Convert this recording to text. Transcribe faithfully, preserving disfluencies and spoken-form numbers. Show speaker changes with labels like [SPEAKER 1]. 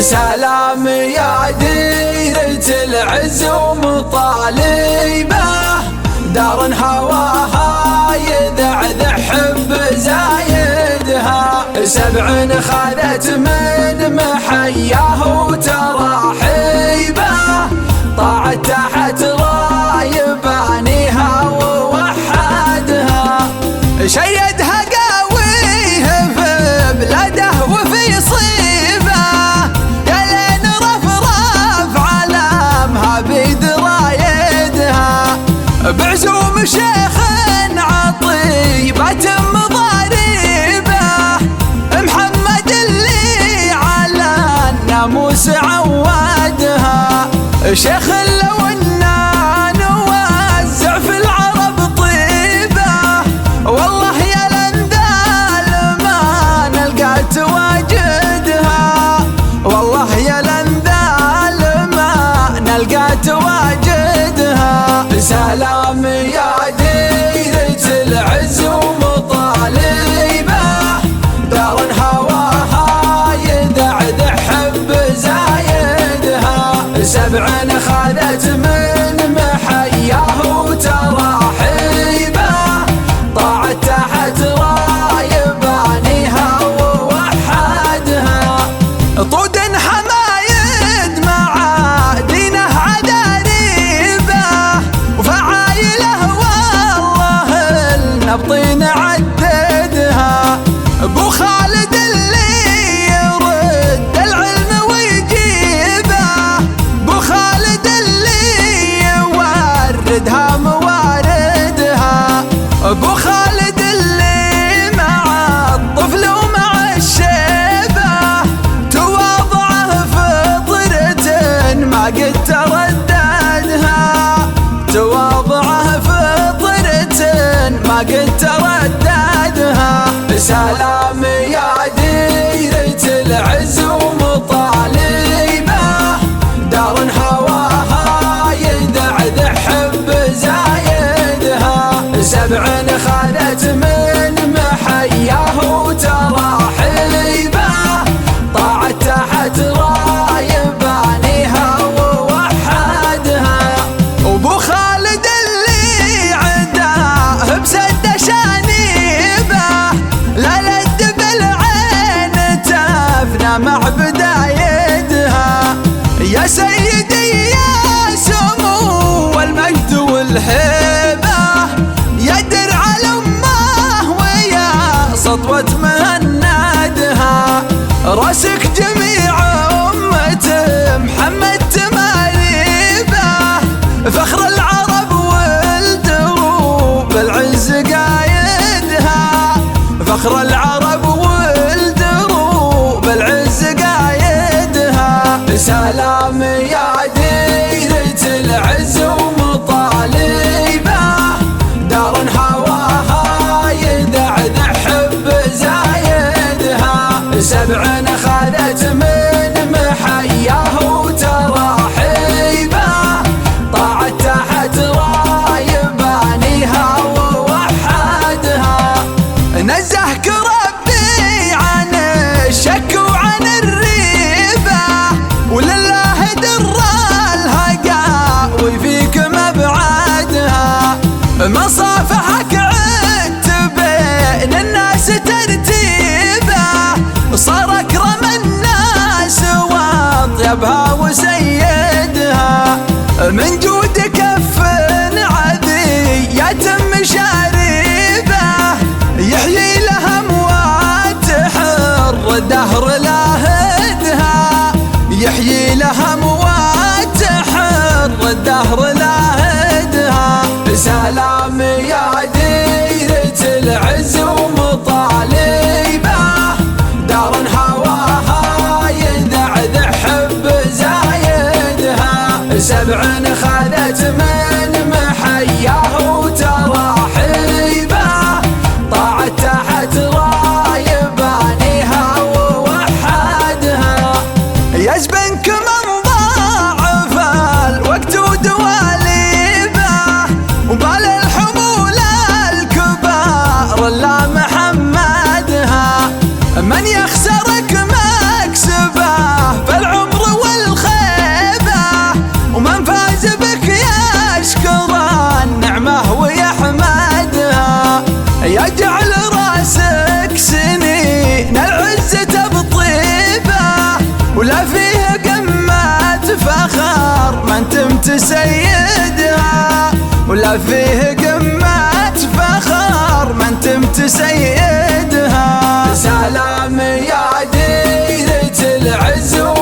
[SPEAKER 1] سلام يا ديرة العز ومطالبه، دار هواها يذعذع حب زايدها، سبع خذت من محياه وتراحيبه، طاعت تحت راي بانيها ووحدها، شيدها قاويه في بلاده وفي صيبه، يا لين رفرف علامها بيد رايدها، بعزوم شيخ عطيبة مضاربه، محمد اللي على الناموس عودها، شيخ لو إنا نوزع في العرب طيبه، والله يا لنذال ما نلقى تواجدها، والله يا لنذال ما نلقى تواجدها، سلام يا ديرة العز ومطالبه، دار هواها يذعذع حب زايدها، سبع خذت من محياه وتراحيبه، طاعت تحت راي بانيها ووحدها، طود حمايد مع دينه عذاريبه، وفعايله والله النبطين عددها، ابو خالد اللي يرد العلم ويجيبه، ابو خالد اللي يوردها مواردها، ابو خالد اللي مع الطفل ومع الشيبه، تواضعه فطرة ما قد ترددها، تواضعه فطرة ما قد ترددها، سلام يا ديرة العز ومطالبه، دار هواها يذعذع حب زايدها، سبع خذت من محياه وتراحيبه، طاعت تحت راي بانيها ووحدها، وابو خالد اللي عداه بسد شانيبه، لا لد بالعين تفنى مع بدايتها، يا سيدي يا سمو المجد والهيبه، يا درع الامه ويا سطوه مهندها، راسك جميع امه محمد تماريبه، فخر العرب والدروب العز قايدها، فخر العرب والدروب العز قايدها، سلام يا ديرة العز ومطالبه، دار هواها يذعذع حب زايدها، سبع خذت من محياه وتراحيبه، طاعت تحت راي بانيها ووحدها، نزهك ربي عن الشك وعن الريبه، ولله در الهقا وفيك مبعدها، مصافحك عدت بين الناس ترتيبه، صار اكرم الناس واطيبها وسيدها، من جود كف عذي يتم شاربه، يحيي لها اموات حر الدهر لاهدها، يحيي لها اموات حر الدهر لاهدها، سلام يا ديرة العز ومطالبه، دار هواها يذعذع حب زايدها، سبع خذت من محياه وتراحيبه، طاعت تحت راي بانيها ووحدها، يزبنك من ضاعف الوقت ودواليبه، وبال الحمول الكبار لا محمدها، من يخسرك مكسبه فالعمر بسيدها، ولا فيه قمة فخر ما انت متسيدها. سلام يا ديرة العز